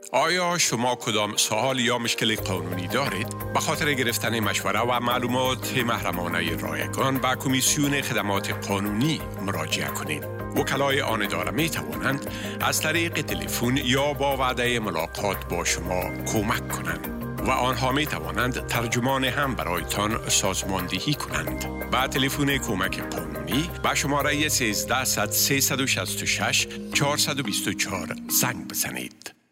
آیا شما کدام سوال یا مشکل قانونی دارید؟ به خاطر گرفتن مشوره و معلومات محرمانه رایگان به کمیسیون خدمات قانونی مراجعه کنید. وکلای آن اداره می توانند از طریق تلفن یا با وعده ملاقات با شما کمک کنند و آنها می توانند ترجمان هم برایتان سازماندهی کنند. با تلفن کمک قانونی به شماره 13 366 424 زنگ بزنید.